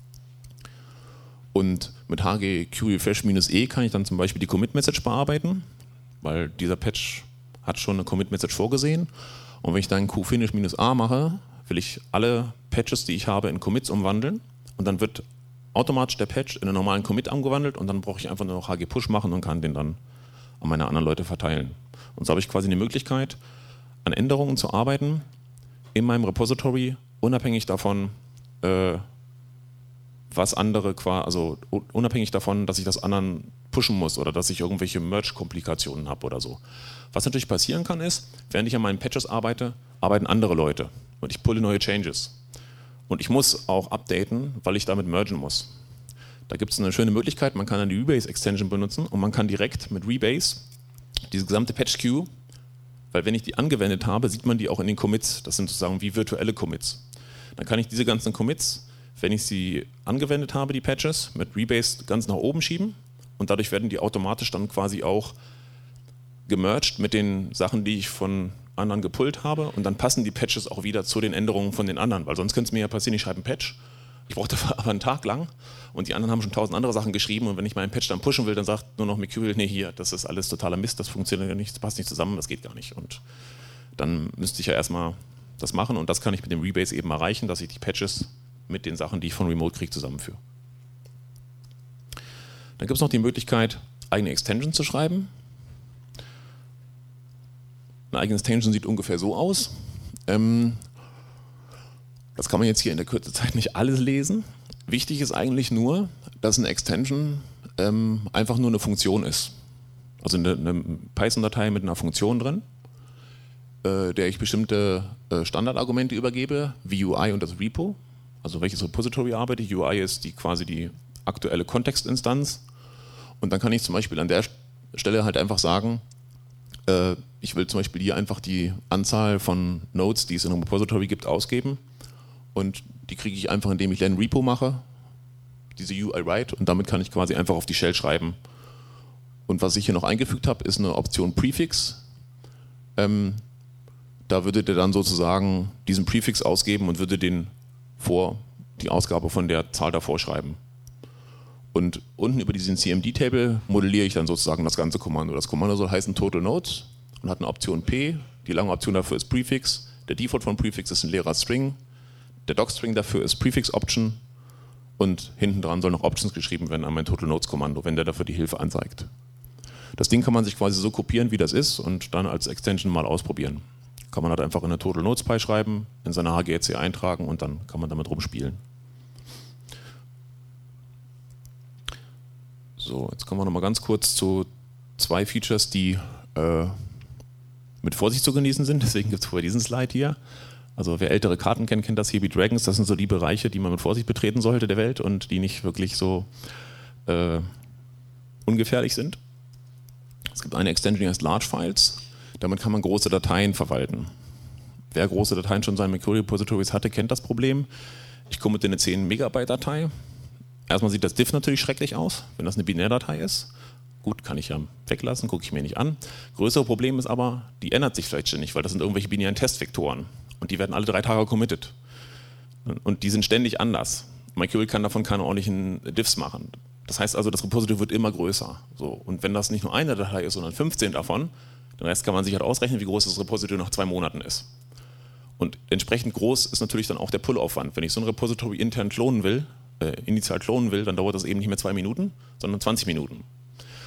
Und mit hg qrefresh-e kann ich dann zum Beispiel die Commit-Message bearbeiten, weil dieser Patch hat schon eine Commit-Message vorgesehen. Und wenn ich dann qfinish-a mache, will ich alle Patches, die ich habe, in Commits umwandeln und dann wird automatisch der Patch in einen normalen Commit umgewandelt und dann brauche ich einfach nur noch hg-push machen und kann den dann an meine anderen Leute verteilen. Und so habe ich quasi eine Möglichkeit, an Änderungen zu arbeiten in meinem Repository, unabhängig davon, äh, was andere quasi, also unabhängig davon, dass ich das anderen pushen muss oder dass ich irgendwelche Merge-Komplikationen habe oder so. Was natürlich passieren kann ist, während ich an meinen Patches arbeite, arbeiten andere Leute und ich pulle neue Changes. Und ich muss auch updaten, weil ich damit mergen muss. Da gibt es eine schöne Möglichkeit, man kann eine Rebase-Extension benutzen und man kann direkt mit Rebase diese gesamte Patch-Queue, weil wenn ich die angewendet habe, sieht man die auch in den Commits, das sind sozusagen wie virtuelle Commits. Dann kann ich diese ganzen Commits, wenn ich sie angewendet habe, die Patches, mit Rebase ganz nach oben schieben und dadurch werden die automatisch dann quasi auch gemerged mit den Sachen, die ich von anderen gepullt habe und dann passen die Patches auch wieder zu den Änderungen von den anderen, weil sonst könnte es mir ja passieren, ich schreibe einen Patch, ich brauche dafür aber einen Tag lang und die anderen haben schon tausend andere Sachen geschrieben und wenn ich meinen Patch dann pushen will, dann sagt nur noch Mercurial, nee hier, das ist alles totaler Mist, das funktioniert nicht, das passt nicht zusammen, das geht gar nicht und dann müsste ich ja erstmal das machen und das kann ich mit dem Rebase eben erreichen, dass ich die Patches mit den Sachen, die ich von Remote kriege, zusammenführe. Dann gibt es noch die Möglichkeit, eigene Extensions zu schreiben. Eine eigene Extension sieht ungefähr so aus. Ähm, das kann man jetzt hier in der Kürze Zeit nicht alles lesen. Wichtig ist eigentlich nur, dass eine Extension ähm, einfach nur eine Funktion ist. Also eine, eine Python-Datei mit einer Funktion drin, äh, der ich bestimmte äh, Standardargumente übergebe, wie U I und das Repo. Also welches Repository arbeite ich. U I ist die quasi die aktuelle Kontextinstanz. Und dann kann ich zum Beispiel an der Stelle halt einfach sagen, äh, ich will zum Beispiel hier einfach die Anzahl von Nodes, die es in einem Repository gibt, ausgeben. Und die kriege ich einfach, indem ich len repo mache, diese U I write, und damit kann ich quasi einfach auf die Shell schreiben. Und was ich hier noch eingefügt habe, ist eine Option Prefix. Ähm, da würde der dann sozusagen diesen Prefix ausgeben und würde den vor die Ausgabe von der Zahl davor schreiben. Und unten über diesen C M D-Table modelliere ich dann sozusagen das ganze Kommando. Das Kommando soll heißen Total Nodes und hat eine Option P. Die lange Option dafür ist Prefix. Der Default von Prefix ist ein leerer String. Der Doc-String dafür ist Prefix Option. Und hinten dran soll noch Options geschrieben werden an mein Total Nodes Kommando, wenn der dafür die Hilfe anzeigt. Das Ding kann man sich quasi so kopieren, wie das ist, und dann als Extension mal ausprobieren. Kann man halt einfach in eine Total Nodes Py schreiben, in seine H G R C eintragen und dann kann man damit rumspielen. So, jetzt kommen wir nochmal ganz kurz zu zwei Features, die äh, mit Vorsicht zu genießen sind. Deswegen gibt es vorher diesen Slide hier. Also wer ältere Karten kennt, kennt das hier wie Dragons. Das sind so die Bereiche, die man mit Vorsicht betreten sollte der Welt und die nicht wirklich so äh, ungefährlich sind. Es gibt eine Extension, die heißt Large Files. Damit kann man große Dateien verwalten. Wer große Dateien schon in seinen Mercurial-Repositories hatte, kennt das Problem. Ich komme mit eine zehn Megabyte Datei. Erstmal sieht das Diff natürlich schrecklich aus, wenn das eine Binärdatei ist. Gut, kann ich ja weglassen, gucke ich mir nicht an. Größere Problem ist aber, die ändert sich vielleicht ständig, weil das sind irgendwelche binären Testvektoren. Und die werden alle drei Tage committed. Und die sind ständig anders. Mercurial kann davon keine ordentlichen Diffs machen. Das heißt also, das Repository wird immer größer. So. Und wenn das nicht nur eine Datei ist, sondern fünfzehn davon, den Rest kann man sich halt ausrechnen, wie groß das Repository nach zwei Monaten ist. Und entsprechend groß ist natürlich dann auch der Pull-Aufwand. Wenn ich so ein Repository intern klonen will, äh, initial klonen will, dann dauert das eben nicht mehr zwei Minuten, sondern zwanzig Minuten.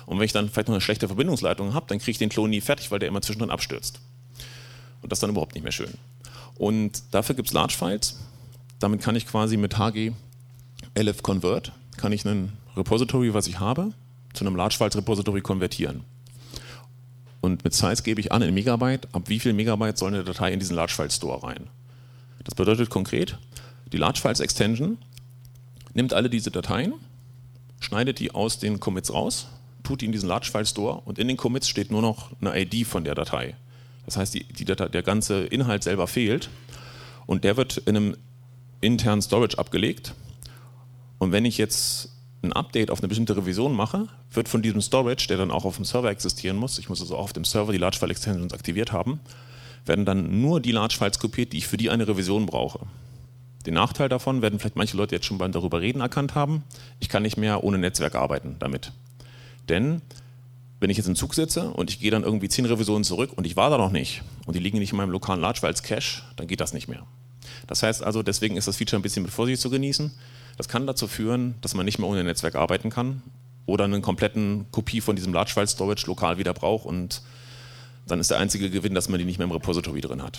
Und wenn ich dann vielleicht noch eine schlechte Verbindungsleitung habe, dann kriege ich den Klon nie fertig, weil der immer zwischendrin abstürzt. Und das ist dann überhaupt nicht mehr schön. Und dafür gibt es Large Files. Damit kann ich quasi mit H G elf Convert, kann ich ein Repository, was ich habe, zu einem Large Files Repository konvertieren. Und mit Size gebe ich an in Megabyte, ab wie viel Megabyte soll eine Datei in diesen Large File Store rein. Das bedeutet konkret, die Large Files Extension nimmt alle diese Dateien, schneidet die aus den Commits raus, tut die in diesen Large File Store und in den Commits steht nur noch eine I D von der Datei. Das heißt, die, die Datei, der ganze Inhalt selber fehlt und der wird in einem internen Storage abgelegt. Und wenn ich jetzt ein Update auf eine bestimmte Revision mache, wird von diesem Storage, der dann auch auf dem Server existieren muss, ich muss also auch auf dem Server die Large File Extensions aktiviert haben, werden dann nur die Large Files kopiert, die ich für die eine Revision brauche. Den Nachteil davon werden vielleicht manche Leute jetzt schon beim darüber reden erkannt haben, ich kann nicht mehr ohne Netzwerk arbeiten damit. Denn wenn ich jetzt im Zug sitze und ich gehe dann irgendwie zehn Revisionen zurück und ich war da noch nicht und die liegen nicht in meinem lokalen Large Files Cache, dann geht das nicht mehr. Das heißt also, deswegen ist das Feature ein bisschen mit Vorsicht zu genießen. Das kann dazu führen, dass man nicht mehr ohne Netzwerk arbeiten kann oder eine komplette Kopie von diesem Large File Storage lokal wieder braucht und dann ist der einzige Gewinn, dass man die nicht mehr im Repository drin hat.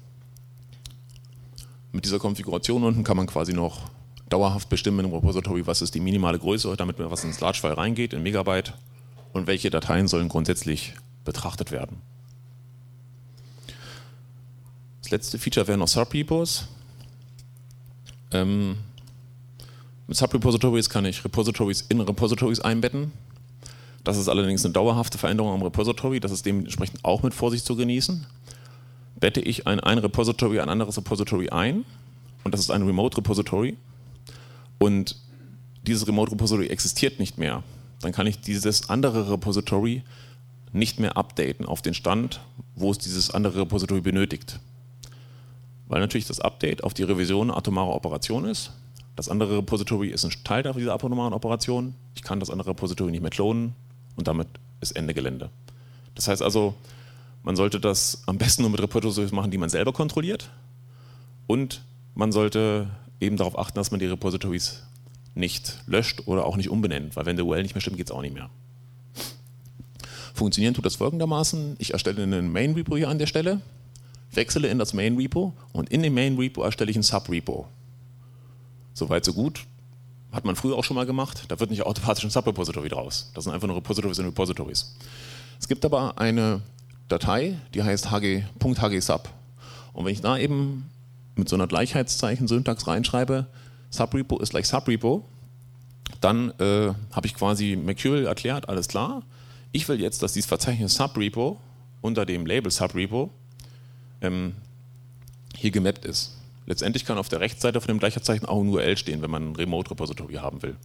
Mit dieser Konfiguration unten kann man quasi noch dauerhaft bestimmen im Repository, was ist die minimale Größe, damit mir was ins Large File reingeht, in Megabyte und welche Dateien sollen grundsätzlich betrachtet werden. Das letzte Feature wären noch Subrepos. Ähm, mit Subrepositories kann ich Repositories in Repositories einbetten. Das ist allerdings eine dauerhafte Veränderung am Repository, das ist dementsprechend auch mit Vorsicht zu genießen. Bette ich ein, ein Repository ein anderes Repository ein und das ist ein Remote Repository und dieses Remote Repository existiert nicht mehr, dann kann ich dieses andere Repository nicht mehr updaten auf den Stand, wo es dieses andere Repository benötigt. Weil natürlich das Update auf die Revision eine atomare Operation ist. Das andere Repository ist ein Teil dieser atomaren Operation. Ich kann das andere Repository nicht mehr klonen und damit ist Ende Gelände. Das heißt also, man sollte das am besten nur mit Repositories machen, die man selber kontrolliert und man sollte eben darauf achten, dass man die Repositories nicht löscht oder auch nicht umbenennt, weil wenn der U R L nicht mehr stimmt, geht es auch nicht mehr. Funktionieren tut das folgendermaßen, ich erstelle einen Main-Repo hier an der Stelle, wechsle in das Main-Repo und in dem Main-Repo erstelle ich ein Sub-Repo. Soweit so gut, hat man früher auch schon mal gemacht, da wird nicht automatisch ein Sub-Repository draus. Das sind einfach nur Repositories in Repositories. Es gibt aber eine Datei, die heißt hg.hgsub. Und wenn ich da eben mit so einer Gleichheitszeichen-Syntax reinschreibe, Subrepo ist gleich Subrepo, dann äh, habe ich quasi Mercurial erklärt, alles klar. Ich will jetzt, dass dieses Verzeichnis Subrepo unter dem Label Subrepo ähm, hier gemappt ist. Letztendlich kann auf der Rechtsseite von dem Gleichheitszeichen auch ein U R L stehen, wenn man ein Remote-Repository haben will.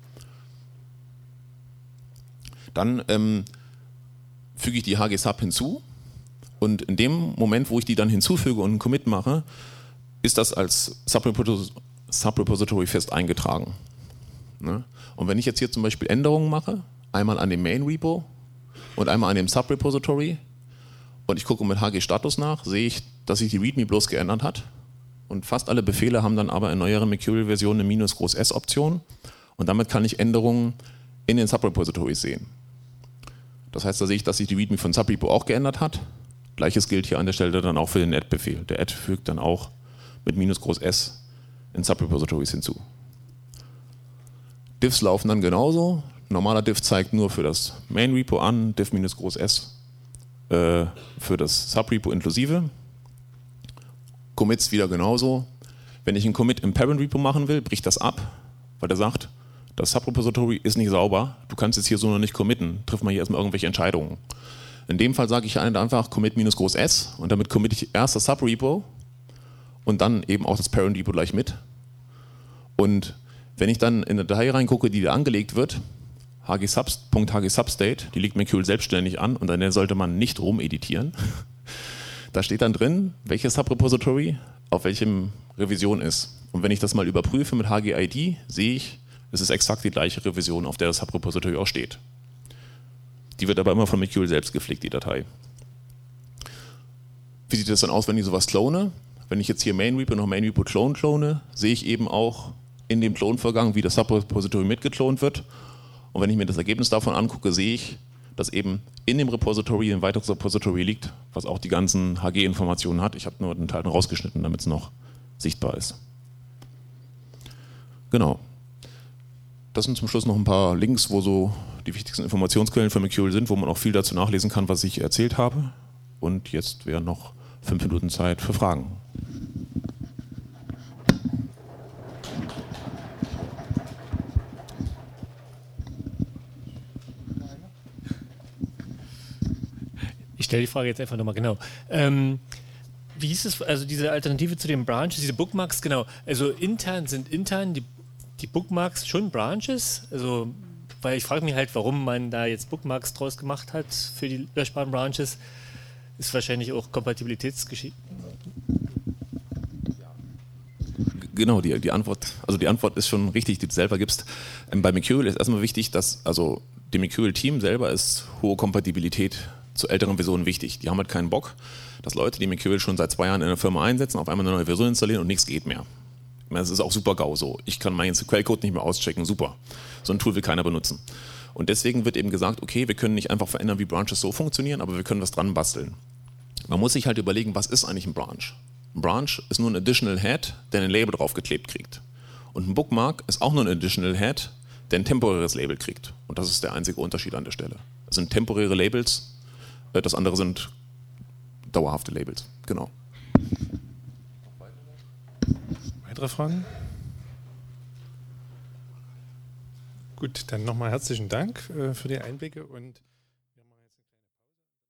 Dann ähm, füge ich die hgsub hinzu und in dem Moment, wo ich die dann hinzufüge und einen Commit mache, ist das als Subrepository Subrepository fest eingetragen. Ne? Und wenn ich jetzt hier zum Beispiel Änderungen mache, einmal an dem Main-Repo und einmal an dem Subrepository und ich gucke mit hg-Status nach, sehe ich, dass sich die README bloß geändert hat und fast alle Befehle haben dann aber in neueren Mercurial-Versionen eine Minus-Groß-S-Option und damit kann ich Änderungen in den Subrepositories sehen. Das heißt, da sehe ich, dass sich die README von Subrepo auch geändert hat. Gleiches gilt hier an der Stelle dann auch für den add-Befehl. Der add fügt dann auch mit Minus-Groß-S in Subrepositories hinzu. Diffs laufen dann genauso. Normaler Diff zeigt nur für das Main-Repo an, diff-S äh, für das Subrepo inklusive. Commits wieder genauso. Wenn ich einen Commit im Parent-Repo machen will, bricht das ab, weil der sagt, das Subrepository ist nicht sauber, du kannst jetzt hier so noch nicht committen, triff mal hier erstmal irgendwelche Entscheidungen. In dem Fall sage ich einfach Commit-S und damit committe ich erst das Subrepo und dann eben auch das Parent-Repo gleich mit. Und wenn ich dann in eine Datei reingucke, die da angelegt wird, hgsub.hgsubstate, die liegt Mercurial selbstständig an und an der sollte man nicht rumeditieren. Da steht dann drin, welches Subrepository auf welchem Revision ist. Und wenn ich das mal überprüfe mit hgid, sehe ich, es ist exakt die gleiche Revision, auf der das Subrepository auch steht. Die wird aber immer von Mercurial selbst gepflegt, die Datei. Wie sieht das dann aus, wenn ich sowas clone? Wenn ich jetzt hier Main-Repo noch Main-Repo Clone clone, sehe ich eben auch in dem Clone-Vorgang, wie das Subrepository mitgeklont wird. Und wenn ich mir das Ergebnis davon angucke, sehe ich, dass eben in dem Repository ein weiteres Repository liegt, was auch die ganzen H G-Informationen hat. Ich habe nur den Teil rausgeschnitten, damit es noch sichtbar ist. Genau. Das sind zum Schluss noch ein paar Links, wo so die wichtigsten Informationsquellen für Mercurial sind, wo man auch viel dazu nachlesen kann, was ich erzählt habe. Und jetzt wäre noch fünf Minuten Zeit für Fragen. Ich stelle die Frage jetzt einfach nochmal genau. Ähm, wie hieß es, also diese Alternative zu den Branches, diese Bookmarks, genau, also intern sind intern die, die Bookmarks schon Branches, also weil ich frage mich halt, warum man da jetzt Bookmarks draus gemacht hat für die löschbaren Branches, ist wahrscheinlich auch Kompatibilitätsgeschichte. Genau, die, die Antwort, also die Antwort ist schon richtig, die du selber gibst. Ähm, bei Mercurial ist erstmal wichtig, dass, also dem Mercurial-Team selber ist hohe Kompatibilität zu älteren Versionen wichtig. Die haben halt keinen Bock, dass Leute, die Mercurial schon seit zwei Jahren in der Firma einsetzen, auf einmal eine neue Version installieren und nichts geht mehr. Ich meine, das ist auch super GAU so. Ich kann meinen Quellcode nicht mehr auschecken, super. So ein Tool will keiner benutzen. Und deswegen wird eben gesagt, okay, wir können nicht einfach verändern, wie Branches so funktionieren, aber wir können was dran basteln. Man muss sich halt überlegen, was ist eigentlich ein Branch? Ein Branch ist nur ein Additional Head, der ein Label draufgeklebt kriegt. Und ein Bookmark ist auch nur ein Additional Head, der ein temporäres Label kriegt. Und das ist der einzige Unterschied an der Stelle. Das sind temporäre Labels, das andere sind dauerhafte Labels. Genau. Weitere Fragen? Gut, dann nochmal herzlichen Dank äh, für die Einblicke und